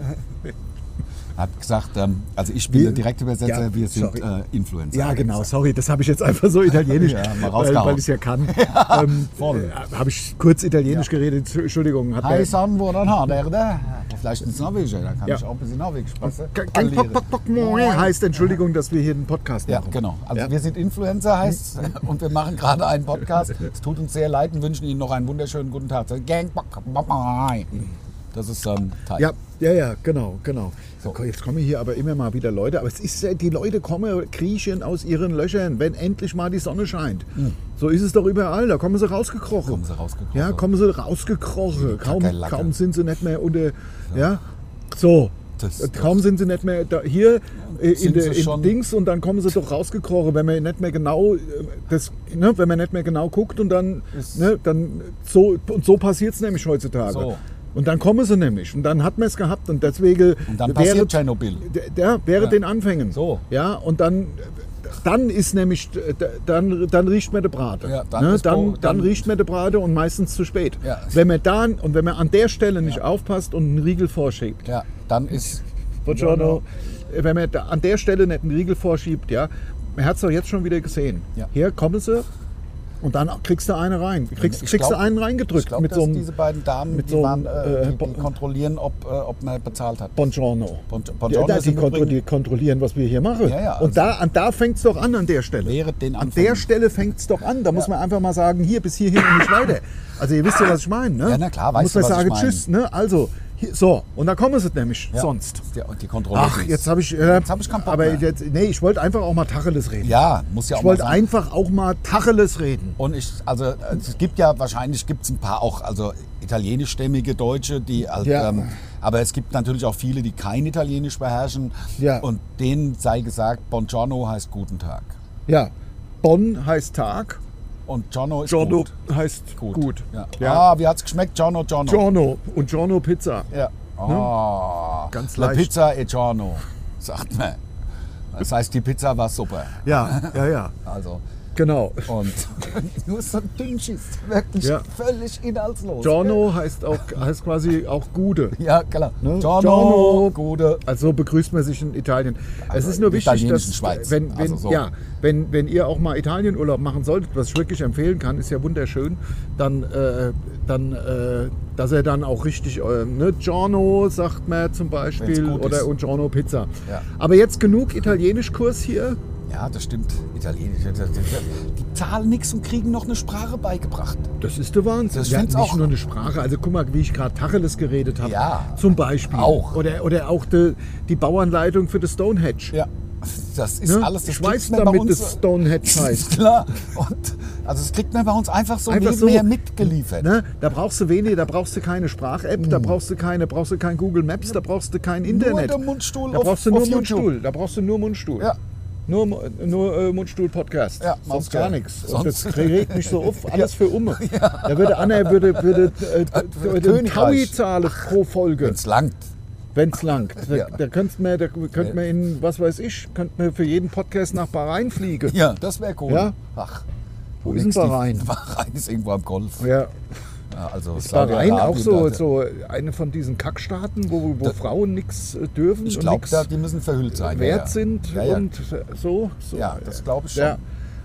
Hat gesagt, ähm, also ich bin Wir- der Direktübersetzer, ja, wir sind sorry. äh, Influencer. Ja, genau, sorry, das habe ich jetzt einfach so italienisch, Ja, mal weil, rausgehauen. weil ich es ja kann. ähm, voll. äh, habe ich kurz italienisch geredet, Entschuldigung. Hat Hi, der- San, wo dann hat er da? Vielleicht ins Norwegische, da kann Ja. ich auch ein bisschen Norwegisch sprechen. Gang Pok Pok Pok Moin heißt Entschuldigung, dass wir hier einen Podcast Ja, machen. genau. Also Ja. wir sind Influencer, heißt und wir machen gerade einen Podcast. Es tut uns sehr leid und wünschen Ihnen noch einen wunderschönen guten Tag. Gang, das ist ähm, Teil. Ja, ja, ja, genau, genau. So. Jetzt kommen hier aber immer mal wieder Leute, aber es ist, ja- die Leute kommen, kriechen aus ihren Löchern, wenn endlich mal die Sonne scheint. So ist es doch überall, da kommen sie rausgekrochen. Kommen sie rausgekrochen. Ja, kommen sie rausgekrochen. Kaum, Kakerlake. kaum sind sie nicht mehr unter, ja, so. Das ist Kaum sind sie nicht mehr da, hier äh, in Sind der sie in schon- Dings und dann kommen sie doch rausgekrochen, wenn man nicht mehr genau äh, das, ne, wenn man nicht mehr genau guckt und dann, Ist- ne, dann so und so passiert es nämlich heutzutage. So. Und dann kommen sie nämlich und dann hat man es gehabt und deswegen Und dann wäre, passiert Tschernobyl. der, der wäre Ja. den Anfängen. So. Ja, und dann dann ist nämlich dann, dann riecht man der Brate. Ja, dann ne? ist dann, Bo- dann, dann- riecht man der Brate und meistens zu spät. Ja. Wenn man da und wenn man an der Stelle nicht aufpasst und einen Riegel vorschiebt. Ja, dann ist Buongiorno. Wenn man da an der Stelle nicht einen Riegel vorschiebt, ja, man hat es doch jetzt schon wieder gesehen. Ja. Hier kommen sie und dann kriegst du eine rein. Kriegst, Ich kriegst glaub- du einen reingedrückt Ich glaube, mit dass so einem diese beiden Damen, mit die, so waren, einem, äh, äh, die, die Bon- kontrollieren, ob, äh, ob man bezahlt hat. Buongiorno. Bon- Ja, Buongiorno da, ist die, im kontro Übrigen- die kontrollieren, was wir hier machen. Ja, ja, also- und da, an da fängt es doch an, an der Stelle. Wäre den an Anfängen. der Stelle fängt es doch an. Da muss man einfach mal sagen, hier bis hierhin und nicht weiter. Also ihr wisst ja, was ich meine. Ne? Ja, na klar, Da weißt muss du, man was ich sagen, meine. tschüss. Ne? Also, hier, so. Und dann kommen sie nämlich Ja. sonst. Ja, und die Kontrolle. Ach, jetzt habe ich, äh, Jetzt hab ich keinen Bock aber mehr. jetzt, nee, ich wollte einfach auch mal Tacheles reden. Ja, muss ja auch Ich mal wollte sein. einfach auch mal Tacheles reden. Und ich, also äh, es gibt ja wahrscheinlich gibt's ein paar auch, also italienischstämmige Deutsche, die, halt, Ja. ähm, aber es gibt natürlich auch viele, die kein Italienisch beherrschen. Ja. Und denen sei gesagt, Buongiorno heißt guten Tag. Ja, Bonn heißt Tag, Und Giorno ist Giorno gut. heißt gut. Gut. Ja. Ja. Ah, wie hat's geschmeckt? Giorno, Giorno. Giorno und Giorno Pizza. Ja. Oh, Ganz La leicht. Pizza e Giorno, sagt man. Das heißt, die Pizza war super. Ja, ja, ja, Also, genau. und nur so dünn ist wirklich Ja. völlig inhaltslos. Giorno heißt auch heißt quasi auch Gude. Ja, klar. Ne? Giorno, Giorno. Gute. Also so begrüßt man sich in Italien. Also es ist nur in wichtig, italienischen dass Schweiz. wenn, wenn, Also so. ja, wenn, wenn ihr auch mal Italienurlaub machen solltet, was ich wirklich empfehlen kann, ist ja wunderschön, dann, äh, dann äh, dass er dann auch richtig, äh, ne, Giorno sagt man zum Wenn's Beispiel gut oder ist. und Giorno Pizza. Ja. Aber jetzt genug Italienischkurs hier. Ja, das stimmt. Italienisch. Die zahlen nichts und kriegen noch eine Sprache beigebracht. Das ist der Wahnsinn. Das ja, find's nicht auch- nur eine Sprache. Also guck mal, wie ich gerade Tacheles geredet habe. Ja. Zum Beispiel. Auch. Oder, oder auch die, die Bauanleitung für das Stonehenge. Ja, das ist Ne? alles. Das ich weiß kriegt man bei damit uns, das Stonehenge heißt. Klar. Und also das kriegt man bei uns einfach so Einfach nebenher so. mitgeliefert. Ne? Da brauchst du wenig, da brauchst du keine Sprach-App, Mm. da brauchst du keine, brauchst du kein Google Maps, da brauchst du kein Internet. der Mundstuhl da auf- brauchst du nur auf YouTube. Mundstuhl, da brauchst du nur Mundstuhl. Ja. Nur, nur äh, Mundstuhl-Podcast. Ja, sonst okay. gar nichts. Und Sonst- das regt mich so auf, alles für Umme. Da würde Anna würde, würde, äh, würde Königreich. Taui zahlen pro Folge. Wenn's langt. Wenn es langt. Da, Ja. da könnt man, da könnt man in, was weiß ich, könnt man für jeden Podcast nach Bahrain fliegen. Ja, das wäre cool. Ja. Ach, Wo ist denn Bahrain? Bahrain ist irgendwo am Golf. Ja. Ja, also Ist Bahrain auch Saudi-Arabien, so, da- so eine von diesen Kackstaaten, wo, wo Da- Frauen nichts dürfen Ich und glaube, nichts die müssen verhüllt sein. wert ja, ja. sind Ja, ja. und so? so. Ja, das glaube ich schon. Ja.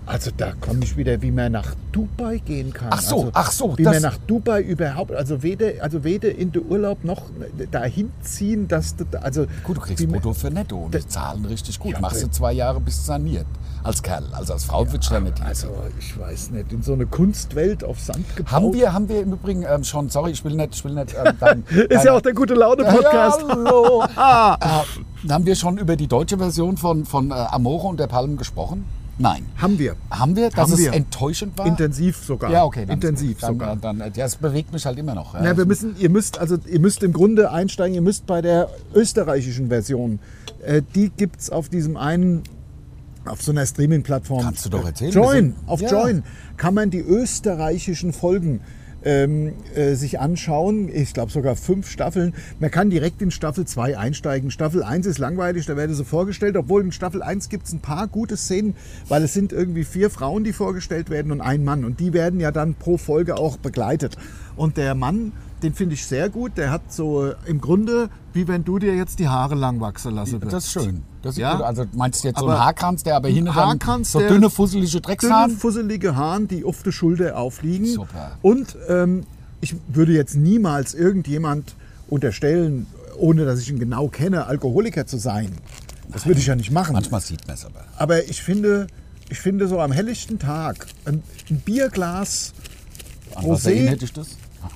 Also da komme ich wieder, wie man nach Dubai gehen kann. Ach so, also, ach so, Wie das- man nach Dubai überhaupt, also weder, also weder in den Urlaub noch dahin ziehen, dass du, also... Gut, du kriegst wie man- Brutto für netto und die zahlen richtig gut. Ja, Machst du aber- zwei Jahre, bist du saniert. Als Kerl, also als Frau wird du da nicht Also ich weiß nicht, in so eine Kunstwelt auf Sand gebaut. Haben wir, haben wir im Übrigen ähm, schon, sorry, ich will nicht, ich will nicht. Ähm, dein, Ist ja auch der gute Laune-Podcast. Ja, hallo. äh, haben wir schon über die deutsche Version von, von äh, Amore und der Palmen gesprochen? Nein. Haben wir. Haben wir, dass Haben es wir. enttäuschend war? Ja, sogar. Ja, okay. Dann Intensiv dann, sogar. Dann, dann, ja, es bewegt mich halt immer noch. Ja. Na, wir müssen, ihr müsst also, ihr müsst im Grunde einsteigen. Ihr müsst bei der österreichischen Version. Äh, die gibt's auf diesem einen, auf so einer Streaming-Plattform. Kannst du doch erzählen. Join, Wir auf sind- ja. Join kann man die österreichischen Folgen ähm, äh, sich anschauen. Ich glaube sogar fünf Staffeln. Man kann direkt in Staffel zwei einsteigen. Staffel eins ist langweilig, da werde so vorgestellt. Obwohl in Staffel eins gibt es ein paar gute Szenen, weil es sind irgendwie vier Frauen, die vorgestellt werden und ein Mann. Und die werden ja dann pro Folge auch begleitet. Und der Mann, den finde ich sehr gut. Der hat so äh, im Grunde, wie wenn du dir jetzt die Haare lang wachsen lassen würdest. Das ist schön. Das ist Ja. gut. Also meinst du jetzt so Aber einen Haarkranz, der aber hinten dann Haarkranz, so der- dünne, fusselige Dreckshaar? Dünne, fusselige Haaren, die auf der Schulter aufliegen. Super. Und ähm, ich würde jetzt niemals irgendjemand unterstellen, ohne dass ich ihn genau kenne, Alkoholiker zu sein. Das würde ich ja nicht machen. Manchmal sieht man es aber. Aber ich finde, ich finde so am helllichten Tag ein, ein Bierglas An was Rosé. erinnert dich das?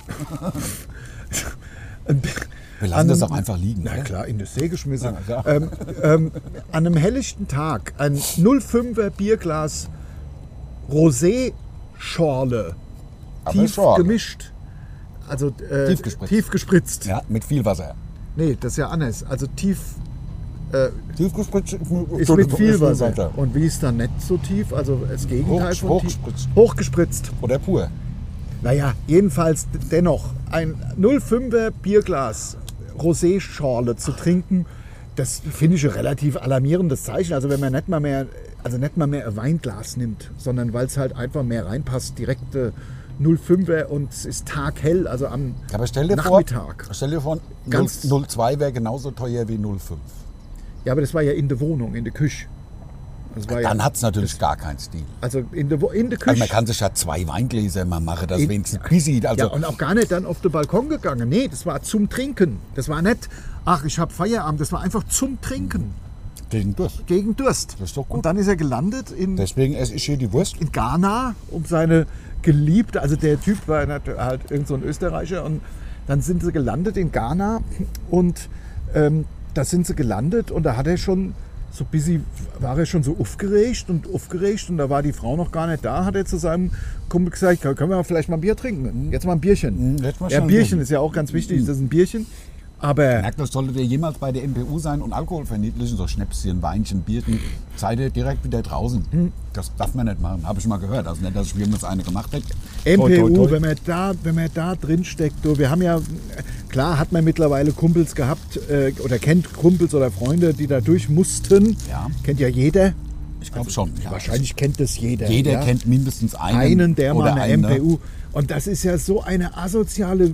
ein, Wir lassen an- das auch einfach liegen. Na oder? klar, in den See geschmissen. Ja, ja. Ähm, ähm, an einem helllichten Tag ein null Komma fünfer Bierglas Rosé-Schorle, Aber tief Schorle. gemischt. Also äh, Tief gespritzt. tief gespritzt. Ja, mit viel Wasser. Nee, das ist ja anders. Also tief Tief gespritzt ist mit viel Wasser. Und wie ist dann nicht so tief? Also das Gegenteil Hoch- von hochgespritzt. tief. Hochgespritzt. Oder pur. Naja, jedenfalls dennoch ein null Komma fünfer Bierglas Rosé-Schorle zu trinken, das finde ich ein relativ alarmierendes Zeichen. Also wenn man nicht mal mehr, also nicht mal mehr ein Weinglas nimmt, sondern weil es halt einfach mehr reinpasst, direkt äh, null Komma fünfer und es ist taghell, also am Aber stell dir Nachmittag. vor, stell dir vor, Ganz- null Komma zwei wäre genauso teuer wie null Komma fünf. Ja, aber das war ja in der Wohnung, in der Küche. Das war Dann ja, hat es natürlich gar keinen Stil. also in der, Wo- in der Also Küche. man kann sich ja zwei Weingläser mal machen, dass In- wenigstens busy. Also Ja, und auch gar nicht dann auf den Balkon gegangen. Nee, das war zum Trinken. Das war nicht, ach, ich habe Feierabend. Das war einfach zum Trinken. gegen Durst. Gegen Durst. Das ist doch gut. Und dann ist er gelandet in, Deswegen esse ich hier die Wurst. in Ghana, um seine Geliebte, also der Typ war halt irgend so ein Österreicher. Und dann sind sie gelandet in Ghana. Und ähm, da sind sie gelandet. Und da hat er schon so ein bisschen, war er schon so aufgeregt und aufgeregt. Und da war die Frau noch gar nicht da. Hat er zu seinem Kumpel gesagt, können wir vielleicht mal ein Bier trinken? Jetzt mal ein Bierchen. Mhm, jetzt mal Ja, schon ein Bierchen Bierchen. ist ja auch ganz wichtig. Das ist ein Bierchen. Aber Merkt euch, solltet ihr jemals bei der M P U sein und Alkohol verniedlichen, so Schnäpschen, Weinchen, Bierchen, seid ihr direkt wieder draußen. Hm. Das darf man nicht machen, habe ich mal gehört. Also nicht, dass ich jemals eine gemacht hätte. M Toi, P U, toi, toi. wenn man da, wenn man da drin steckt, du, wir haben ja, klar hat man mittlerweile Kumpels gehabt äh, oder kennt Kumpels oder Freunde, die da durch mussten. Ja. Kennt ja jeder. Ich glaube schon. Ja. Wahrscheinlich kennt das jeder. Jeder ja? kennt mindestens einen, einen, der mal oder eine M P eine. U. Und das ist ja so eine asoziale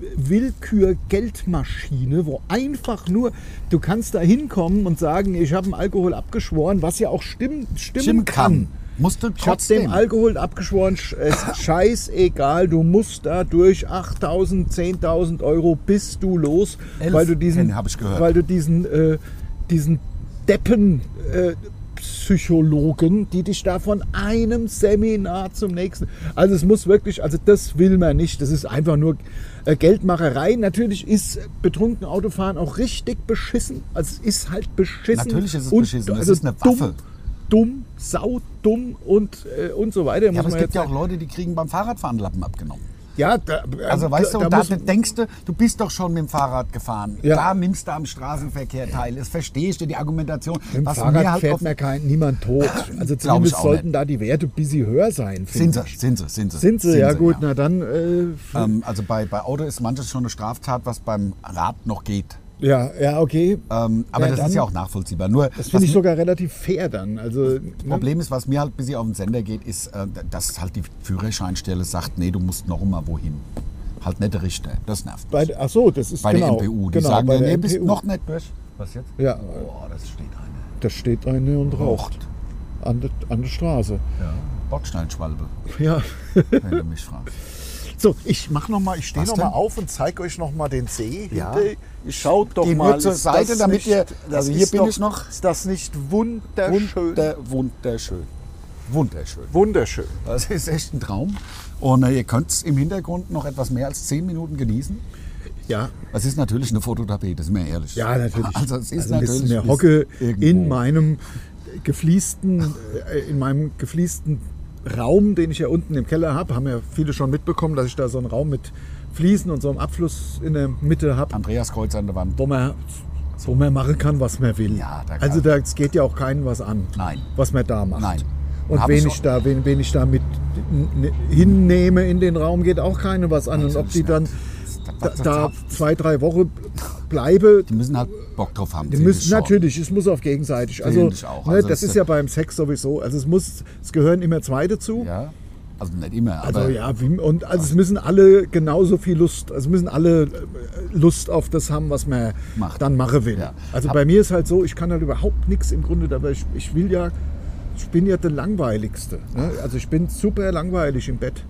Willkür-Geldmaschine, wo einfach nur, du kannst da hinkommen und sagen, ich habe einen Alkohol abgeschworen, was ja auch stimmen, stimmen Stimmen kann. kann. Musst du Ich habe trotzdem. dem Alkohol abgeschworen, sch- es scheißegal, du musst da durch achttausend, zehntausend Euro bist du los, Elf, weil du diesen, kenn- hab ich gehört. weil du diesen, äh, diesen Deppen äh, Psychologen, die dich da von einem Seminar zum nächsten. Also es muss wirklich, also das will man nicht. Das ist einfach nur äh, Geldmacherei. Natürlich ist betrunken Autofahren auch richtig beschissen. Also es ist halt beschissen. Natürlich ist es und, beschissen. Es Also ist eine dumm, Waffe. dumm, saudumm und, äh, und so weiter. Ja, muss aber es man gibt jetzt ja auch Leute, die kriegen beim Fahrradfahren Lappen abgenommen. Ja, da, Also weißt du, da und da muss, denkst du, du bist doch schon mit dem Fahrrad gefahren. Ja. Da nimmst du am Straßenverkehr teil. Das verstehe ich dir, die Argumentation. mit dem Was Fahrrad mir halt fährt oft- mir kein, niemand tot. Also ich zumindest auch sollten nicht. da die Werte ein bisschen höher sein. Sind finde sie, ich. sind sie, sind sie. Sind sie, ja gut, na dann, äh, Ähm, also bei, bei Auto ist manches schon eine Straftat, was beim Rad noch geht. ja, ja, okay. Ähm, aber Ja, das dann- ist ja auch nachvollziehbar. Nur Das was finde ich mir- sogar relativ fair dann. Also, Das ne? Problem ist, was mir halt ein bisschen auf den Sender geht, ist, äh, dass halt die Führerscheinstelle sagt, nee, du musst noch mal wohin. Halt nicht der Richter. Das nervt. bei, ach so, das ist Bei genau, der M P U. Die genau, sagen, bei ja, der nee, M P bist U. noch nicht durch. Was jetzt? Ja, Oh, das steht einer. da steht eine und raucht an der, an der Straße. Ja. Bordsteinschwalbe, Ja. wenn du mich fragst. So, ich mach noch mal, ich stehe Was noch mal denn? auf und zeige euch noch mal den See. Ja. hinter. Schaut doch Geh mal. nur zur ist Seite, das damit nicht, ihr- das also hier ist bin doch, ich noch. Ist das nicht wunderschön? Wunder, wunderschön. Wunderschön. Wunderschön. Das ist echt ein Traum. Und äh, ihr könnt es im Hintergrund noch etwas mehr als zehn Minuten genießen. Ja. Es ist natürlich eine Fototapete, sind wir ehrlich. Ja, natürlich. Also es ist also natürlich eine bis Hocke irgendwo. in meinem gefliesten, äh, in meinem gefliesten Raum, den ich ja unten im Keller habe. Haben ja viele schon mitbekommen, dass ich da so einen Raum mit Fliesen und so einem Abfluss in der Mitte habe, Andreas Kreuz an der Wand. wo man, wo man machen kann, was man will. Ja, da kann- also da es geht ja auch keinen was an, Nein. was man da macht. Nein. Und Hab wen ich ich, auch- da, wen, wen ich da mit n- hinnehme in den Raum, geht auch keinem was an. Und ob die dann da, da zwei, drei Wochen bleibe, Die müssen halt Bock drauf haben. die finde ich müssen schon. natürlich, es muss auf gegenseitig. Also, Finde ich auch. ne, Also das es- ist ja beim Sex sowieso. Also es muss, es gehören immer zwei dazu. Ja, also nicht immer. Also aber ja, wie, und also es müssen alle genauso viel Lust, also müssen alle äh, Lust auf das haben, was man Macht. dann machen will. Ja. Also Hab- bei mir ist halt so, ich kann halt überhaupt nichts im Grunde, aber ich, ich will ja, ich bin ja der Langweiligste. Ne? Also ich bin super langweilig im Bett.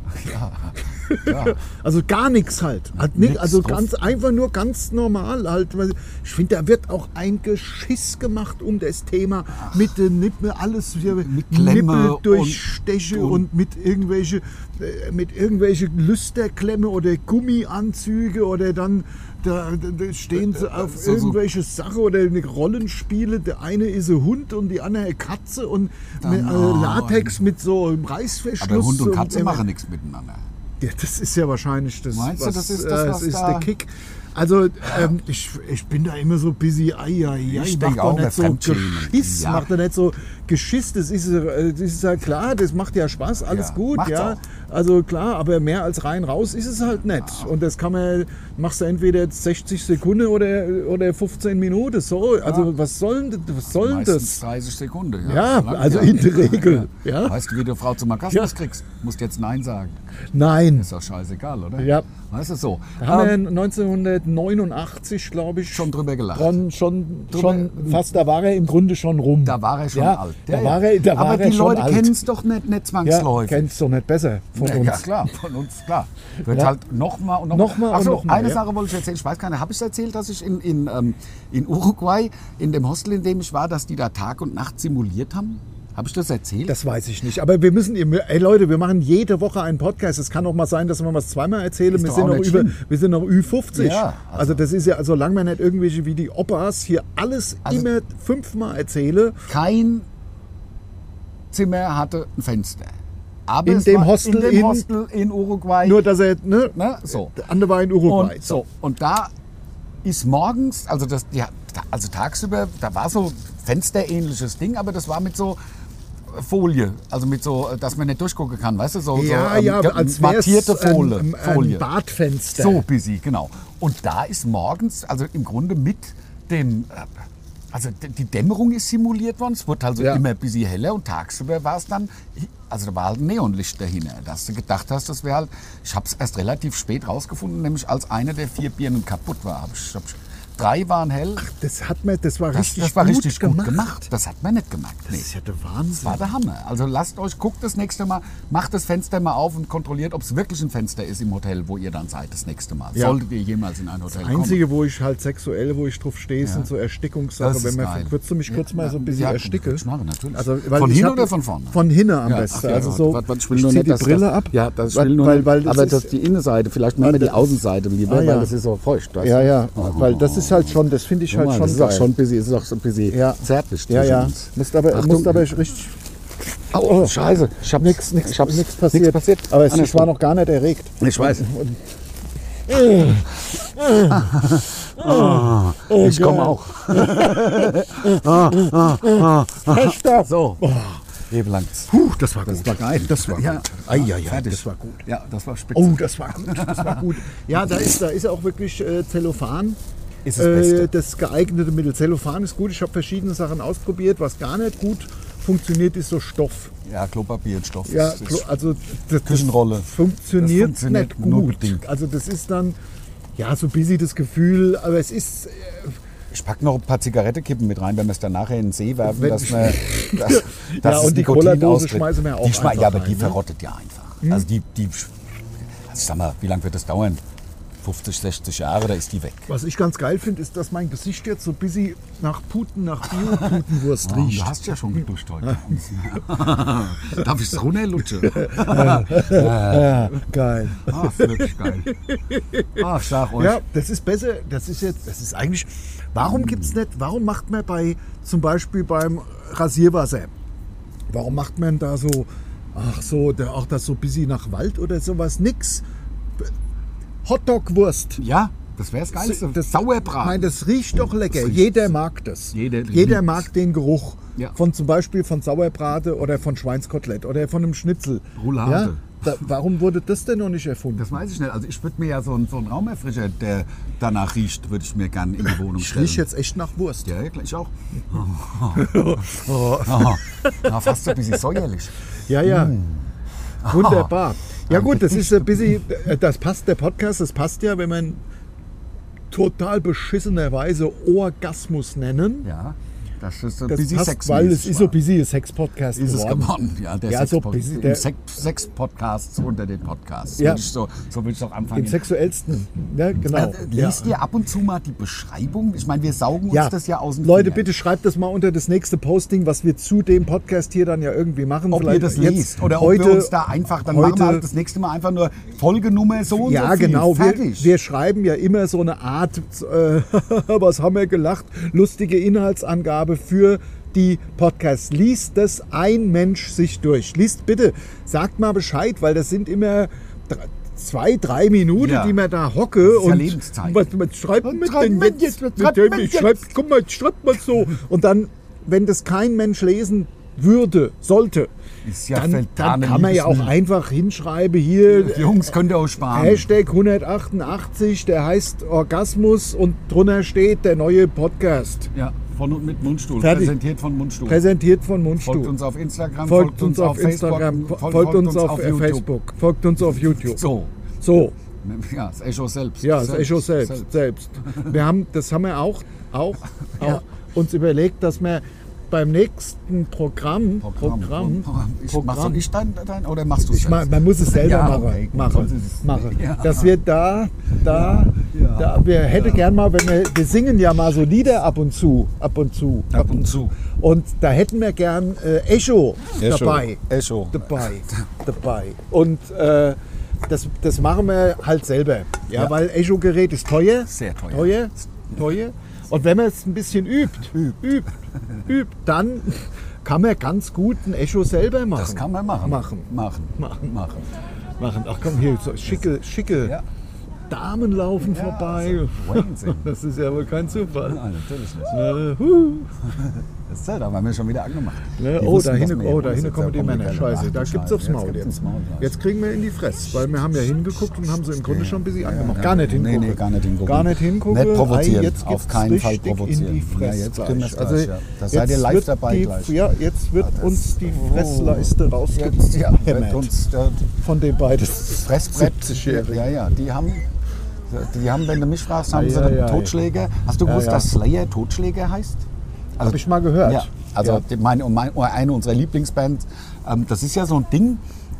ja. Also gar nichts halt. halt nicht, Nix also drauf. ganz einfach nur ganz normal halt. Weil Ich finde, da wird auch ein Geschiss gemacht um das Thema mit den Nippel, alles hier, Mit Klemme Nippel durchsteche und- und, und- mit irgendwelche äh, mit irgendwelche Lüsterklemme oder Gummianzüge oder dann da, da da stehen sie auf so- so- irgendwelche Sachen oder eine Rollenspiele. Der eine ist ein Hund und die andere eine Katze und mit, äh, nein. Latex mit so einem Reißverschluss. Aber Hund und Katze und, machen nichts miteinander. ja, das ist ja wahrscheinlich das, Meinst du, was, das ist äh, das, das was ist da- der Kick. Also ähm, ich, ich bin da immer so busy, ai, ai, ai, Ich mach denke doch auch bei nicht so Fremdschämen. Geschiss, Ja. mach doch nicht so Geschiss, das ist, äh, das ist ja klar, das macht ja Spaß, alles Ja, gut, macht's ja. auch. Also klar, aber mehr als rein raus ist es halt nicht. Und das kann man, machst du entweder jetzt sechzig Sekunden oder, oder fünfzehn Minuten, so, also was soll denn was soll denn Meistens das? dreißig Sekunden. Ja, Lang, also in der Regel, ja. Weißt du, wie du Frau zum Orgasmus Ja. kriegst? Musst jetzt Nein sagen. Nein, Ist doch scheißegal, oder? Ja. Weißt du, so. da haben Ähm, wir neunzehnhundertneunundachtzig, glaube ich, schon drüber gelacht. Schon, schon, schon fast, da war er im Grunde schon rum. Da war er schon ja, alt. Da war er, da Aber war er die schon Leute alt. kennen es doch nicht, nicht Ja, zwangsläufig. kennst doch nicht besser von Ja, uns. ja, klar, von uns, klar. Wird Ja. halt nochmal und Noch nochmal. mal und Achso, noch mal, eine ja. Sache wollte ich erzählen. Ich weiß gar nicht, habe ich erzählt, dass ich in, in, ähm, in Uruguay, in dem Hostel, in dem ich war, dass die da Tag und Nacht simuliert haben? Habe ich das erzählt? Das weiß ich nicht. Aber wir müssen, ey Leute, wir machen jede Woche einen Podcast. Es kann auch mal sein, dass wir was zweimal erzählen. Ist Wir doch sind, auch noch nicht über, schlimm. wir sind noch Ü fünfzig. Ja, also, also- das ist ja, solange wir nicht irgendwelche wie die Opas hier alles Also- immer fünfmal erzähle. Kein Zimmer hatte ein Fenster. Aber In es dem war Hostel in, dem in- Hostel in Uruguay. Nur, dass er, ne? Ne, so. Der andere war in Uruguay. Und, so, und da ist morgens, also, das, ja, da- also tagsüber, da war so fensterähnliches Ding, aber das war mit so Folie, also mit so, dass man nicht durchgucken kann, weißt du, so, Ja, so ähm, ja, ge- als wäre es mattierte Folie. ein, ein Folie. Badfenster. So busy, genau. Und da ist morgens, also im Grunde mit dem, äh, also d- die Dämmerung ist simuliert worden, es wurde also Ja. immer ein bisschen heller und tagsüber war es dann, also da war halt ein Neonlicht dahinter, dass du gedacht hast, das wäre halt, ich habe es erst relativ spät rausgefunden, nämlich als eine der vier Birnen kaputt war. Hab ich, hab ich, drei waren hell, Das hat man, das war das, richtig, das war gut, richtig gemacht. gut gemacht. Das hat man nicht gemacht. Das Nee. ist ja der Das Wahnsinn. war der Hammer. Also lasst euch, guckt das nächste Mal, macht das Fenster mal auf und kontrolliert, ob es wirklich ein Fenster ist im Hotel, wo ihr dann seid das nächste Mal. Ja. Solltet ihr jemals in ein Hotel Das kommen. Einzige, wo ich halt sexuell, wo ich drauf stehe, sind so Das Erstickungssachen. ist Wenn man, geil. würdest du mich kurz Ja, mal so ein bisschen ja, ersticke? würd ich machen, natürlich. Also, weil Von ich hinten hab- oder von vorne? Von hinten am Ja, besten. ach ja, also so, warte, warte, ich will ich nur zieh nicht, die dass Brille das, ab. Ja, das weil, will nur weil, nicht, weil das aber ist, das die Innenseite, vielleicht machen weil wir die das- Außenseite lieber, Ah, ja. weil das ist so feucht. Weißt ja, du? ja, weil das ist halt schon, das finde ich Guck halt mal, schon das ist geil. auch schon ein bisschen, ist auch so ein bisschen Ja. zärtlich. Ja, zwischen ja. uns. Musst aber, Achtung. musst aber richtig. Oh, scheiße. Ich hab's, Nichts nix, ich hab's, nix passiert. Nichts passiert. Aber es, ich Andersrum. war noch gar nicht erregt. Ich weiß. Oh, Ich komme auch. Stopp. So. Eben langt's. Puh, das war gut. Das war geil. Das war Ja. gut. Ei, ei, ei, Fertig. das war gut. Ja, das war spitze. Oh, das war gut. Das war gut. Ja, da ist, da ist auch wirklich äh, Zellophan. Ist das Äh, Beste. das geeignete Mittel. Zellophan ist gut. Ich habe verschiedene Sachen ausprobiert. Was gar nicht gut funktioniert, ist so Stoff. Ja, Klopapier und Stoff. Ja, ist- ist- Klo- also das, Küchenrolle. das funktioniert, Das funktioniert nicht nur gut. bedingt. Also das ist dann ja so busy das Gefühl, aber es ist äh, Ich packe noch ein paar Zigarettenkippen mit rein, wenn wir es dann nachher in den See werfen, Wenn dass ich- wir, dass, Ja, dass es und die Nikotin Cola-Dose austritt. schmeißen wir auch die schme- einfach Ja, aber rein, die ne? verrottet ja einfach. Also die, die, also ich sag mal, wie lange wird das dauern? fünfzig, sechzig Jahre, da ist die weg. Was ich ganz geil finde, ist, dass mein Gesicht jetzt so ein bisschen nach Puten, nach Bio-Putenwurst riecht. Du hast ja schon geduscht heute. Darf ich es runterlutschen? Ja, geil. Ah, ist wirklich geil. Ah, ich sag euch. Ja, das ist besser. Das ist jetzt, das ist eigentlich. Warum gibt's nicht? Warum macht man bei zum Beispiel beim Rasierwasser? Warum macht man da so? Ach so, der, auch das so ein bisschen nach Wald oder sowas? Nix. Hotdog-Wurst. Ja, das wäre das Geilste. Das- Sauerbraten. Nein, das riecht doch lecker. Das riecht- Jeder mag das. Jeder Jeder liebt's. mag den Geruch. Ja. Von zum Beispiel von Sauerbrate oder von Schweinskotelett oder von einem Schnitzel. Roulade. Ja? Da, warum wurde das denn noch nicht erfunden? Das weiß ich nicht. Also ich würde mir ja so einen, so einen Raumerfrischer, der danach riecht, würde ich mir gerne in die Wohnung Ich stellen. rieche jetzt echt nach Wurst. Ja, ja, klar, ich auch. Oh. Ja, fast so ein bisschen säuerlich. Ja, ja. Mm. Wunderbar. Ja Ein gut, das Gedicht. ist ein bisschen, das passt, der Podcast, das passt ja, wenn man total beschissenerweise Orgasmus nennen. Ja, das ist so ein Das bisschen passt, Sex. weil es ist so ein bisschen ein Sex-Podcast Ist es geworden. geworden, ja. Der Ja, Sex so ein bisschen der- Sex, Sex-Podcast unter den Podcasts. Ja. Würde ich so, so würde ich doch anfangen. Im sexuellsten. Ja, genau. Äh, Ja. Liest ihr ab und zu mal die Beschreibung? Ich meine, wir saugen uns Ja, das ja aus dem Leute, Finger. bitte schreibt das mal unter das nächste Posting, was wir zu dem Podcast hier dann ja irgendwie machen. Ob ihr Vielleicht das jetzt liest oder heute, ob wir uns da einfach, dann machen heute- wir halt das nächste Mal einfach nur Folgenummer so und Ja, so viel. genau. Wir, Fertig. wir schreiben ja immer so eine Art, äh, was haben wir gelacht, lustige Inhaltsangabe für die Podcasts. Liest das ein Mensch sich durch. Liest bitte, sagt mal Bescheid, weil das sind immer drei, zwei, drei Minuten, Ja. die man da hocke. ist ja und Lebenszeit. Was, was schreibt man schreibt denn man jetzt? jetzt? Was Mit schreibt dem- man ich jetzt? schreib, guck mal, schreibt mal so. Und dann, wenn das kein Mensch lesen würde, sollte, Ist ja dann, dann vertane kann man ja auch Liebesmüh. einfach hinschreiben, hier Jungs, könnt ihr auch sparen. Hashtag hundertachtundachtzig, der heißt Orgasmus und drunter steht der neue Podcast. Ja, von und mit Mundstuhl. Fertig. Präsentiert von Mundstuhl. Präsentiert von Mundstuhl. Folgt uns auf Instagram, Folgt uns auf Instagram, Facebook, folgt uns auf Facebook, folgt uns auf YouTube. So. So, Ja, das Echo selbst. ja, das Echo selbst, selbst. Wir haben, das haben wir auch, auch, auch Ja. uns überlegt, dass wir beim nächsten Programm, Programm. Programm, Ich, mach so ich dein, dein oder machst du es Ich mein, man muss es selber Ja, machen, okay, gut, machen, sonst ist es- machen. Ja. Dass wir da, da, Ja. da, wir hätten gern mal, wenn wir, wir singen ja mal so Lieder ab und zu, ab und zu, Ab und zu. und da hätten wir gern äh, Echo, Echo. dabei, Echo. dabei, dabei. Und äh, das, das machen wir halt selber, ja, Ja. weil Echo-Gerät ist teuer, Sehr teuer. teuer, teuer. Und wenn man es ein bisschen übt, übt, übt, dann kann man ganz gut ein Echo selber machen. Das kann man machen. Machen. Machen. Machen. Machen. machen. Ach komm, hier, so schicke, schicke Ja. Damen laufen Ja, vorbei. also Wahnsinn. Das ist ja wohl kein Zufall. Nein, natürlich nicht. Äh, huh. Das ist ja, da haben wir schon wieder angemacht. Ne, Die oh, wussten da das hinten mehr. oh, da Jetzt hinten kommen die kommen Männer. Kerle. Scheiße, Ach, da du gibt's Scheiße. aufs Jetzt Maul gibt's jetzt. ins Maul gleich. Jetzt kriegen wir in die Fresse, weil wir haben ja hingeguckt und haben sie im Grunde schon ein bisschen angemacht. Gar nicht Nee, hingucken. nee, gar nicht hingucken. Gar nicht hingucken. Nicht provozieren. Ei, jetzt Auf gibt's keinen Fall richtig provozieren. in die Fresse Ja, jetzt gleich. kriegen wir's Also gleich, ja. Da seid ihr jetzt live wird dabei die, gleich. Ja, jetzt wird das- uns die Oh. Fressleiste Jetzt, rausgehämmert ja, wird uns der von den beiden Fressbrett. siebzigjährigen. Ja, ja, die haben, die haben, wenn du mich fragst, haben Ei, sie ei, einen ei. Totschläger. Hast du Ja, gewusst, ja. dass Slayer Totschläger heißt? Also, Habe ich mal gehört. Ja, also Ja. die- meine, meine, eine unserer Lieblingsbands. Ähm, das ist ja so ein Ding,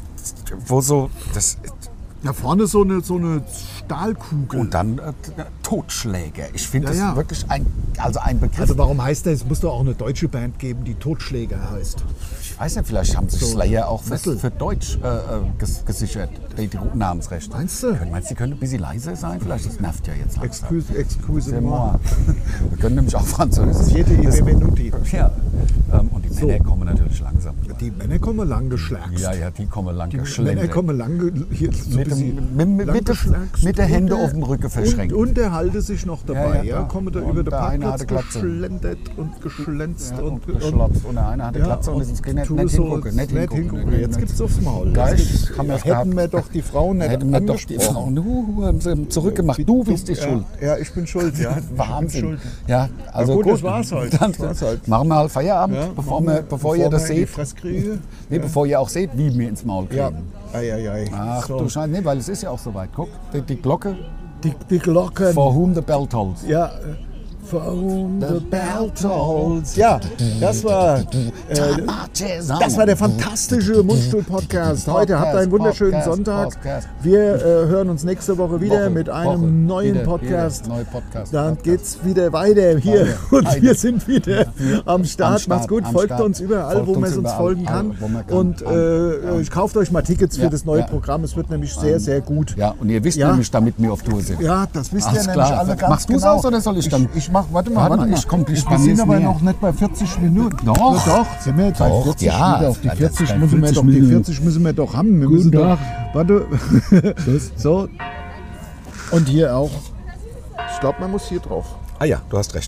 wo so das Da vorne so eine, so eine Stahlkugel. und dann äh, Totschläger. Ich finde Ja, das ja. wirklich ein, also ein Begriff. Also warum heißt das? Es muss doch auch eine deutsche Band geben, die Totschläger heißt. Ich weiß nicht, vielleicht haben sich So Slayer auch für, Metal. für Deutsch äh, äh, ges gesichert, die, die Namensrechte. Meinst du? Können, meinst du, die können ein bisschen leiser sein? Vielleicht, das nervt ja jetzt langsam. Excuse, excuse C'est moi. moi. Wir können nämlich auch Französisch. Siete Das- Benvenuti. Ja. Ähm, und die So. Männer kommen natürlich langsam. Die Männer kommen lang geschlagen. Ja, ja, die kommen lang Die Männer geschlendert. kommen lang ge- hier so Mit dem- bisschen mit- mit- lang mit der- geschlackst mit der Hände und auf dem Rücken verschränkt. Und, und der halte sich noch dabei. Ja, Ja, ja, klar. kommen da Und über den der eine Parkplatz hatte Glatze. geschlendert und geschlänzt Ja, und, und geschlopft. Und der eine hatte Glatze und das geht nicht, tu nicht so, hingucken. Nicht hingucken. hingucken. Jetzt gibt's aufs Maul. Geil, Jetzt haben wir es hätten gehabt. wir doch die Frauen nicht Hätten wir doch die angesprochen. Frauen nu, haben sie zurückgemacht. Du bist die ja, schuld. Ja, ich bin schuld. Ja. Ich bin Wahnsinn. schuld. Ja, also gut, gut, das war's halt. Dann Das war's halt. machen wir halt Feierabend, Ja, bevor, machen wir, wir- bevor, ihr das wir in die seht. Fresse kriegen. Nee, bevor ihr auch seht, wie wir ins Maul kriegen. Ja. Ei, ei, ei. Ach So. du Scheiße, nee, weil es ist ja auch soweit. Guck, die, die Glocke, Die, die Glocken. for whom the bell tolls. Ja, äh, Phone the bell tolls. Ja, das war, äh, das war der fantastische Mundstuhl-Podcast. Heute habt ihr einen wunderschönen Podcast, Sonntag. Podcast. Wir äh, hören uns nächste Woche wieder Woche, mit einem Woche, neuen wieder, Podcast. wieder, neue Podcast, Dann Podcast. geht's wieder weiter hier Weiter. und Weiter. wir sind wieder am Start. Am Start, Macht's gut, am folgt Start. uns überall, Folgt wo man uns es uns überall, folgen kann. wo man kann. Und Am- äh, am- kauft euch mal Tickets für Ja, das neue ja. Programm. Es wird nämlich sehr, sehr gut. Ja, und ihr wisst Ja. nämlich, damit wir auf Tour sind. Ja, das wisst Alles ihr nämlich klar. alle ganz Machst du's genau. aus oder soll ich dann? Ich, ich mach, warte mal, Warte warte mal, mal. ich komm, ich wir spann sind jetzt aber näher. noch nicht bei vierzig Minuten. Doch. Na doch, sind wir jetzt bei Doch, vierzig ja. wieder. Auf die Das vierzig ist bei müssen wir vierzig doch, die Minuten. vierzig müssen wir doch haben. Wir Guten müssen doch, Tag. warte. So. Und hier auch. Ich glaube, man muss hier drauf. Ah ja, du hast recht.